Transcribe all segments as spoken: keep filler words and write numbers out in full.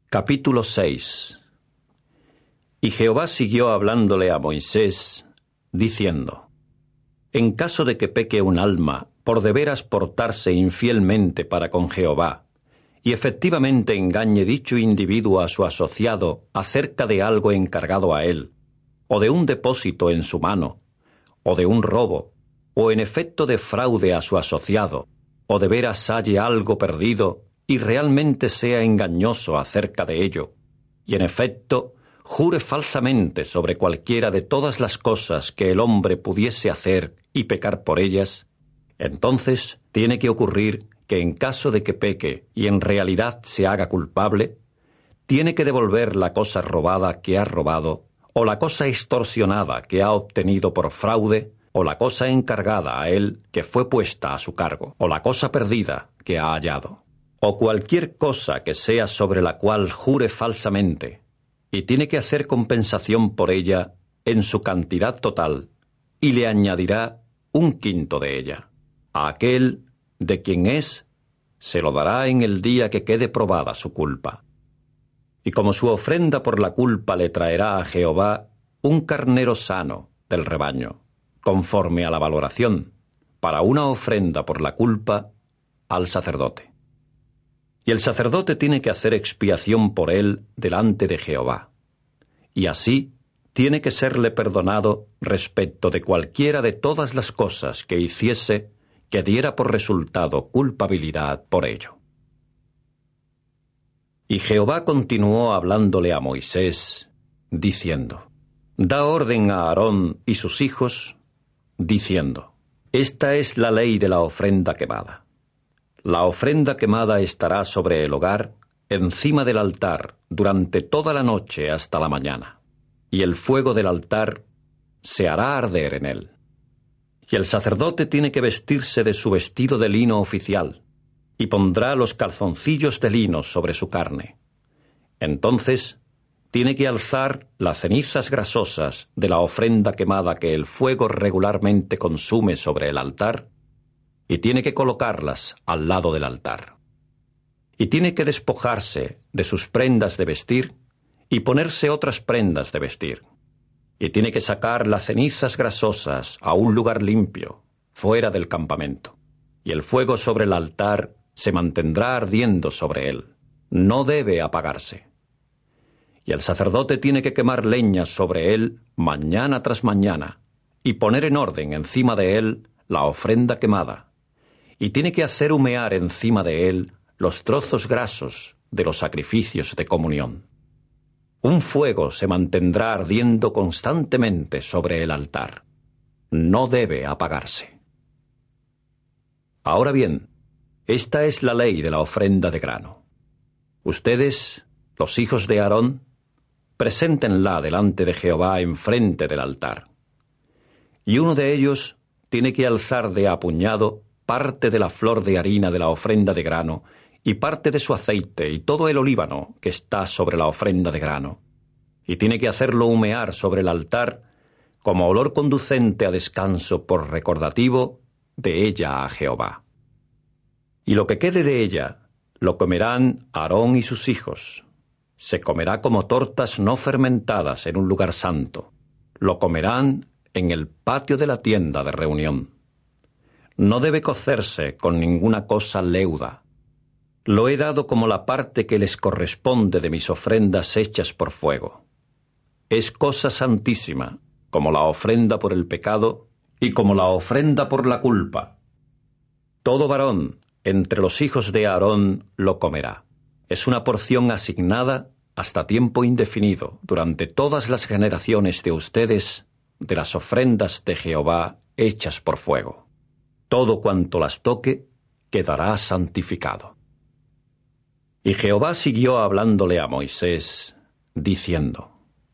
Capítulo seis. Y Jehová siguió hablándole a Moisés, diciendo: En caso de que peque un alma por de veras portarse infielmente para con Jehová, y efectivamente engañe dicho individuo a su asociado acerca de algo encargado a él, o de un depósito en su mano, o de un robo, o en efecto de fraude a su asociado, o de veras halle algo perdido y realmente sea engañoso acerca de ello, y en efecto jure falsamente sobre cualquiera de todas las cosas que el hombre pudiese hacer y pecar por ellas, entonces tiene que ocurrir que en caso de que peque y en realidad se haga culpable, tiene que devolver la cosa robada que ha robado, o la cosa extorsionada que ha obtenido por fraude, o la cosa encargada a él que fue puesta a su cargo, o la cosa perdida que ha hallado, o cualquier cosa que sea sobre la cual jure falsamente, y tiene que hacer compensación por ella en su cantidad total, y le añadirá un quinto de ella. A aquel de quien es, se lo dará en el día que quede probada su culpa. Y como su ofrenda por la culpa le traerá a Jehová un carnero sano del rebaño, conforme a la valoración, para una ofrenda por la culpa al sacerdote. Y el sacerdote tiene que hacer expiación por él delante de Jehová, y así tiene que serle perdonado respecto de cualquiera de todas las cosas que hiciese que diera por resultado culpabilidad por ello. Y Jehová continuó hablándole a Moisés, diciendo: Da orden a Aarón y sus hijos, diciendo: Esta es la ley de la ofrenda quemada. La ofrenda quemada estará sobre el hogar, encima del altar, durante toda la noche hasta la mañana, y el fuego del altar se hará arder en él. Y el sacerdote tiene que vestirse de su vestido de lino oficial, y pondrá los calzoncillos de lino sobre su carne. Entonces tiene que alzar las cenizas grasosas de la ofrenda quemada que el fuego regularmente consume sobre el altar, y tiene que colocarlas al lado del altar. Y tiene que despojarse de sus prendas de vestir y ponerse otras prendas de vestir. Y tiene que sacar las cenizas grasosas a un lugar limpio, fuera del campamento. Y el fuego sobre el altar se mantendrá ardiendo sobre él. No debe apagarse. Y el sacerdote tiene que quemar leña sobre él mañana tras mañana, y poner en orden encima de él la ofrenda quemada. Y tiene que hacer humear encima de él los trozos grasos de los sacrificios de comunión. Un fuego se mantendrá ardiendo constantemente sobre el altar. No debe apagarse. Ahora bien, esta es la ley de la ofrenda de grano. Ustedes, los hijos de Aarón, preséntenla delante de Jehová enfrente del altar. Y uno de ellos tiene que alzar de a puñado parte de la flor de harina de la ofrenda de grano, y parte de su aceite y todo el olíbano que está sobre la ofrenda de grano, y tiene que hacerlo humear sobre el altar como olor conducente a descanso por recordativo de ella a Jehová. Y lo que quede de ella lo comerán Aarón y sus hijos. Se comerá como tortas no fermentadas en un lugar santo. Lo comerán en el patio de la tienda de reunión. No debe cocerse con ninguna cosa leuda. Lo he dado como la parte que les corresponde de mis ofrendas hechas por fuego. Es cosa santísima, como la ofrenda por el pecado y como la ofrenda por la culpa. Todo varón entre los hijos de Aarón lo comerá. Es una porción asignada hasta tiempo indefinido durante todas las generaciones de ustedes de las ofrendas de Jehová hechas por fuego. Todo cuanto las toque quedará santificado. Y Jehová siguió hablándole a Moisés, diciendo: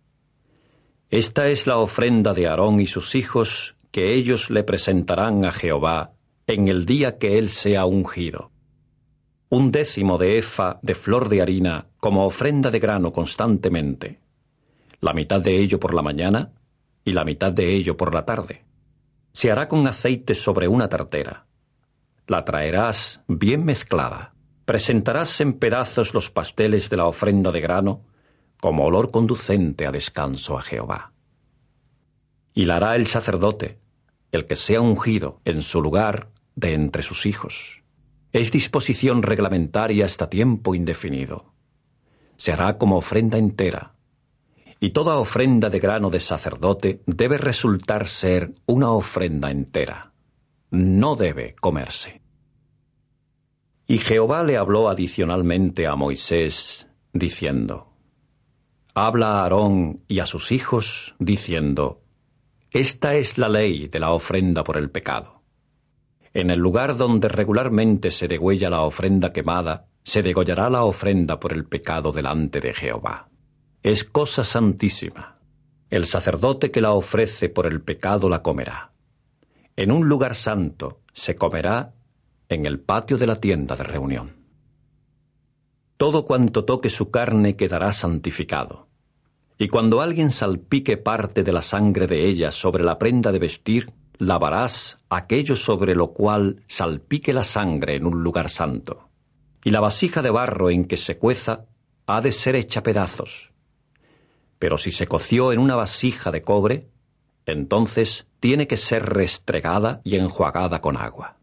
Esta es la ofrenda de Aarón y sus hijos que ellos le presentarán a Jehová en el día que él sea ungido. Un décimo de efa de flor de harina como ofrenda de grano constantemente, la mitad de ello por la mañana y la mitad de ello por la tarde. Se hará con aceite sobre una tartera. La traerás bien mezclada. Presentarás en pedazos los pasteles de la ofrenda de grano como olor conducente a descanso a Jehová. Y la hará el sacerdote, el que sea ungido en su lugar de entre sus hijos. Es disposición reglamentaria hasta tiempo indefinido. Se hará como ofrenda entera, y toda ofrenda de grano de sacerdote debe resultar ser una ofrenda entera. No debe comerse. Y Jehová le habló adicionalmente a Moisés, diciendo: Habla a Aarón y a sus hijos, diciendo: Esta es la ley de la ofrenda por el pecado. En el lugar donde regularmente se degüella la ofrenda quemada, se degollará la ofrenda por el pecado delante de Jehová. Es cosa santísima. El sacerdote que la ofrece por el pecado la comerá. En un lugar santo se comerá en el patio de la tienda de reunión. Todo cuanto toque su carne quedará santificado. Y cuando alguien salpique parte de la sangre de ella sobre la prenda de vestir, lavarás aquello sobre lo cual salpique la sangre en un lugar santo. Y la vasija de barro en que se cueza ha de ser hecha pedazos. Pero si se coció en una vasija de cobre, entonces tiene que ser restregada y enjuagada con agua.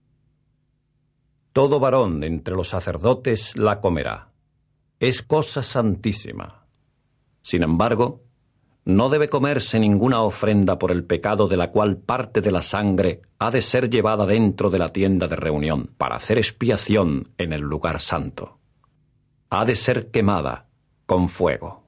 Todo varón de entre los sacerdotes la comerá. Es cosa santísima. Sin embargo, no debe comerse ninguna ofrenda por el pecado de la cual parte de la sangre ha de ser llevada dentro de la tienda de reunión para hacer expiación en el lugar santo. Ha de ser quemada con fuego.